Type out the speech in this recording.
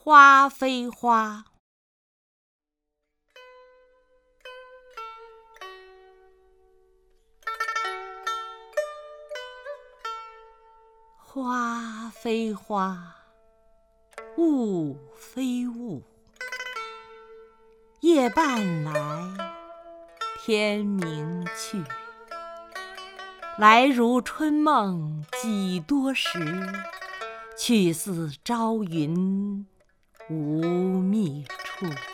花非花。花非花，雾非雾。夜半来，天明去。来如春梦几多时，去似朝云无觅处。